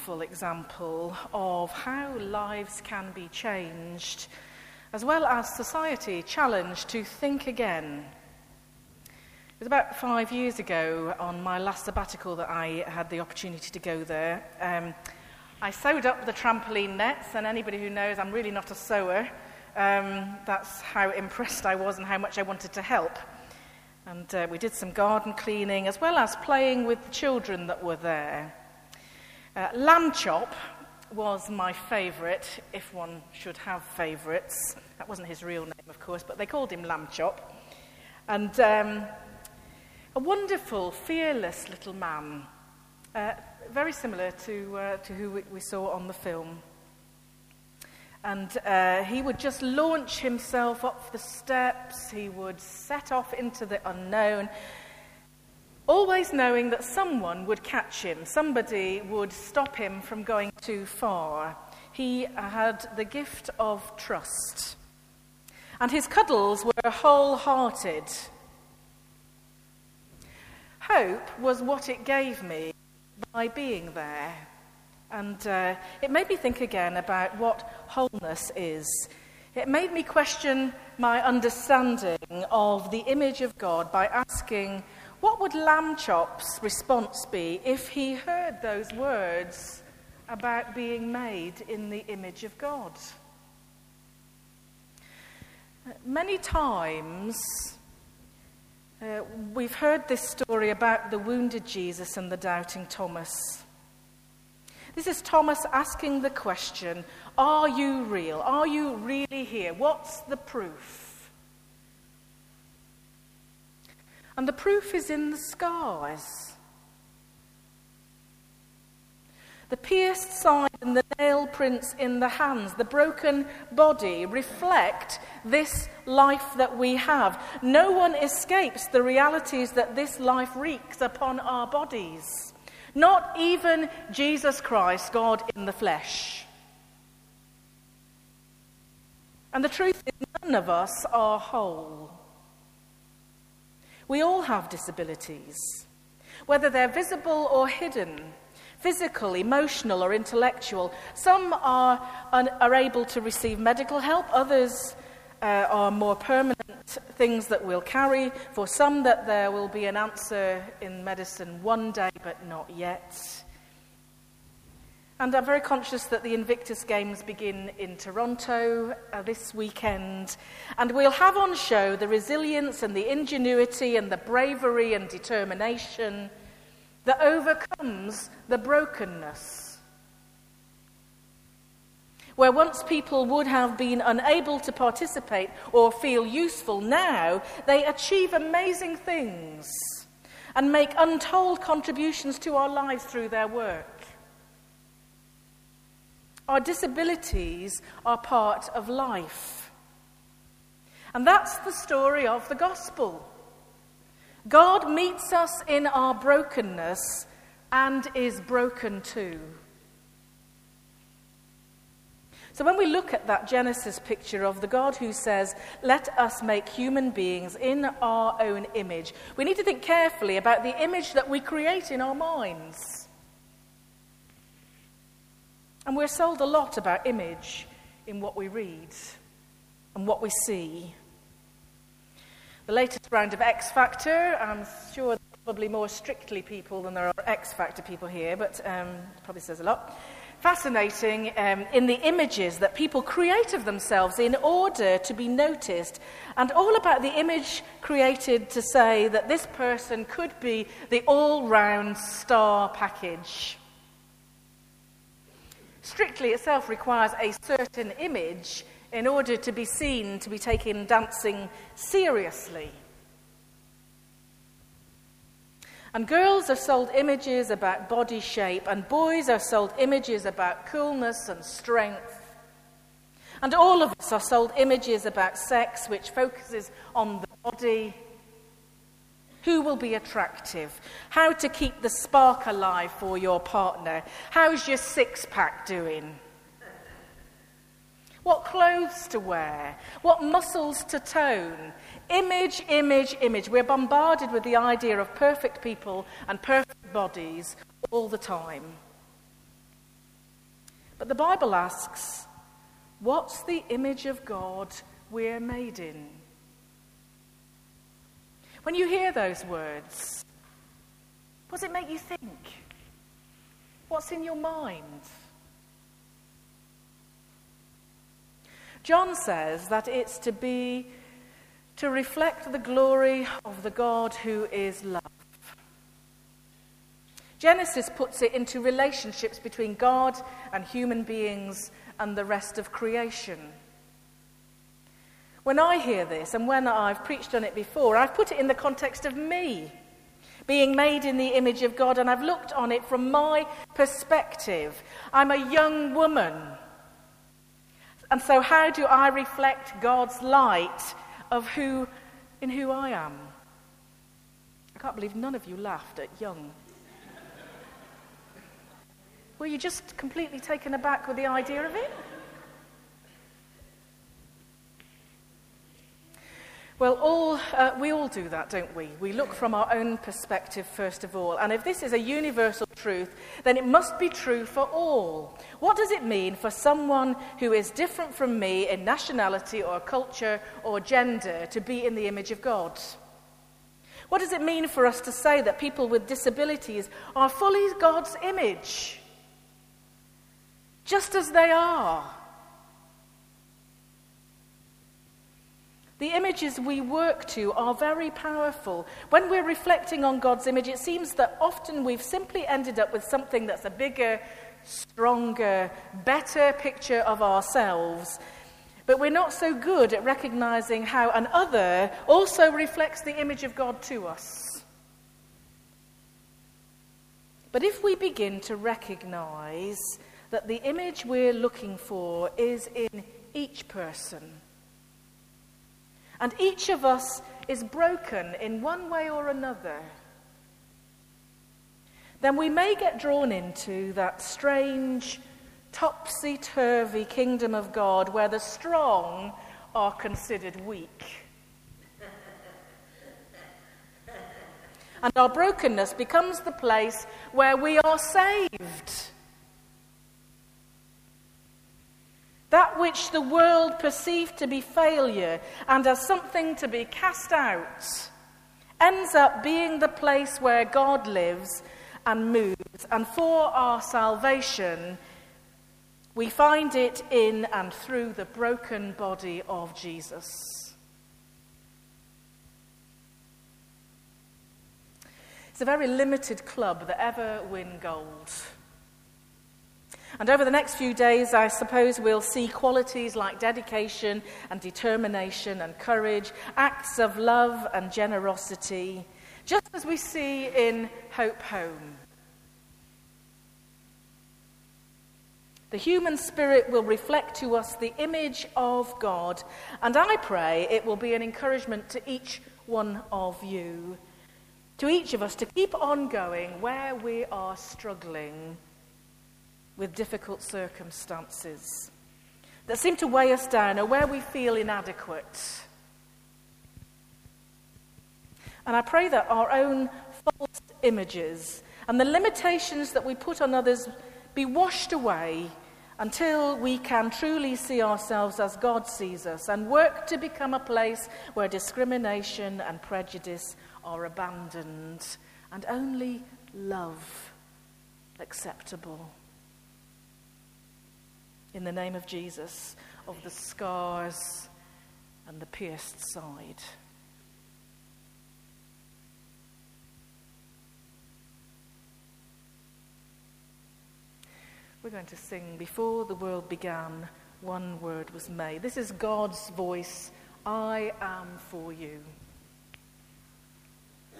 wonderful example of how lives can be changed, as well as society challenged to think again. It was about 5 years ago, on my last sabbatical, that I had the opportunity to go there. I sewed up the trampoline nets, and anybody who knows I'm really not a sewer, that's how impressed I was and how much I wanted to help. And we did some garden cleaning, as well as playing with the children that were there. Lamb Chop was my favourite, if one should have favourites. That wasn't his real name, of course, but they called him Lamb Chop. And a wonderful, fearless little man, very similar to who we saw on the film. And he would just launch himself up the steps. He would set off into the unknown, always knowing that someone would catch him. Somebody would stop him from going too far. He had the gift of trust. And his cuddles were wholehearted. Hope was what it gave me by being there. And it made me think again about what wholeness is. It made me question my understanding of the image of God by asking, what would Lamb Chop's response be if he heard those words about being made in the image of God? Many times we've heard this story about the wounded Jesus and the doubting Thomas. This is Thomas asking the question, are you real? Are you really here? What's the proof? And the proof is in the scars. The pierced side and the nail prints in the hands, the broken body reflect this life that we have. No one escapes the realities that this life wreaks upon our bodies. Not even Jesus Christ, God in the flesh. And the truth is, none of us are whole. We all have disabilities, whether they're visible or hidden, physical, emotional, or intellectual. Some are able to receive medical help, others are more permanent things that we'll carry. For some, that there will be an answer in medicine one day, but not yet. And I'm very conscious that the Invictus Games begin in Toronto this weekend, and we'll have on show the resilience and the ingenuity and the bravery and determination that overcomes the brokenness. Where once people would have been unable to participate or feel useful, now they achieve amazing things and make untold contributions to our lives through their work. Our disabilities are part of life. And that's the story of the gospel. God meets us in our brokenness and is broken too. So when we look at that Genesis picture of the God who says, let us make human beings in our own image, we need to think carefully about the image that we create in our minds. And we're sold a lot about image in what we read and what we see. The latest round of X Factor, I'm sure there are probably more Strictly people than there are X Factor people here, but probably says a lot. Fascinating in the images that people create of themselves in order to be noticed, and all about the image created to say that this person could be the all-round star package. Strictly itself requires a certain image in order to be seen to be taken dancing seriously. And girls are sold images about body shape, and boys are sold images about coolness and strength. And all of us are sold images about sex, which focuses on the body, who will be attractive, how to keep the spark alive for your partner, how's your six-pack doing, what clothes to wear, what muscles to tone. Image, image, image. We're bombarded with the idea of perfect people and perfect bodies all the time. But the Bible asks, what's the image of God we're made in? When you hear those words, what does it make you think? What's in your mind? John says that it's to reflect the glory of the God who is love. Genesis puts it into relationships between God and human beings and the rest of creation. When I hear this, and when I've preached on it before, I've put it in the context of me, being made in the image of God, and I've looked on it from my perspective. I'm a young woman. And so how do I reflect God's light in who I am? I can't believe none of you laughed at young. Were you just completely taken aback with the idea of it? Well, we all do that, don't we? We look from our own perspective first of all. And if this is a universal truth, then it must be true for all. What does it mean for someone who is different from me in nationality or culture or gender to be in the image of God? What does it mean for us to say that people with disabilities are fully God's image, just as they are? The images we work to are very powerful. When we're reflecting on God's image, it seems that often we've simply ended up with something that's a bigger, stronger, better picture of ourselves. But we're not so good at recognizing how an other also reflects the image of God to us. But if we begin to recognize that the image we're looking for is in each person, and each of us is broken in one way or another, then we may get drawn into that strange, topsy-turvy kingdom of God where the strong are considered weak. And our brokenness becomes the place where we are saved. That which the world perceived to be failure and as something to be cast out ends up being the place where God lives and moves. And for our salvation, we find it in and through the broken body of Jesus. It's a very limited club that ever win gold. And over the next few days, I suppose we'll see qualities like dedication and determination and courage, acts of love and generosity, just as we see in Hope Home. The human spirit will reflect to us the image of God, and I pray it will be an encouragement to each one of you, to each of us, to keep on going where we are struggling with difficult circumstances that seem to weigh us down or where we feel inadequate. And I pray that our own false images and the limitations that we put on others be washed away until we can truly see ourselves as God sees us and work to become a place where discrimination and prejudice are abandoned and only love acceptable. In the name of Jesus, of the scars and the pierced side. We're going to sing Before the World Began, One Word Was Made. This is God's voice, I am for you.